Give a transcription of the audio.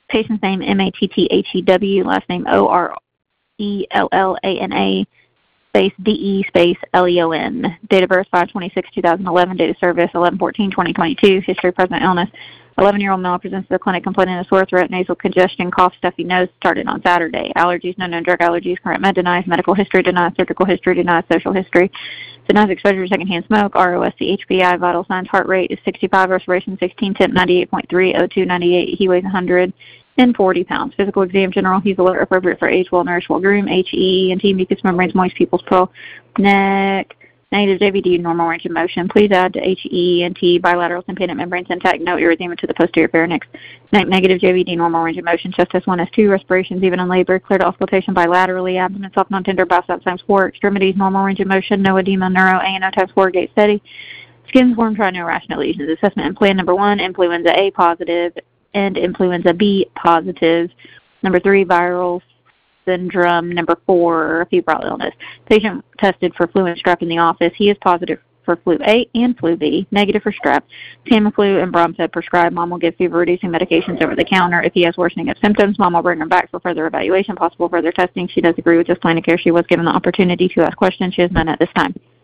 Patient's name, M-A-T-T-H-E-W, last name O-R-E-L-L-A-N-A, space D-E, space L-E-O-N. Date of birth, 5/26/2011. Date of service, 11/14/2022. History, present illness. 11-year-old male presents to the clinic complaining of sore throat, nasal congestion, cough, stuffy nose, started on Saturday. Allergies, no known drug allergies. Current med denies. Medical history denies. Surgical history denies. Social history denies exposure to secondhand smoke. ROSC, HPI, vital signs. Heart rate is 65. Respiration 16. Temp 98.3. O2 98. He weighs 140 pounds. Physical exam general. He's alert, appropriate for age, well nourished, well groomed. HE&T, mucous membranes, moist pupils, pearl, neck. Negative JVD, normal range of motion. Please add to HE&T, bilateral tympanic membranes intact, no erythema to the posterior pharynx. Neck, negative JVD, normal range of motion. Chest test 1 S2, respirations even in labor, clear to auscultation bilaterally, abdomen soft, non-tender, biceps times 4, extremities, normal range of motion, no edema, neuro, ANO times 4, gait steady. Skin form, try no irrational lesions. Assessment and plan number 1, influenza A positive and influenza B positive. Number 3, viral syndrome. Number 4, febrile illness. Patient tested for flu and strep in the office. He is positive for flu A and flu B, negative for strep. Tamiflu and Bromfeb prescribed. Mom will give fever-reducing medications over the counter. If he has worsening of symptoms, Mom will bring him back for further evaluation, possible further testing. She does agree with this plan of care. She was given the opportunity to ask questions. She has none at this time.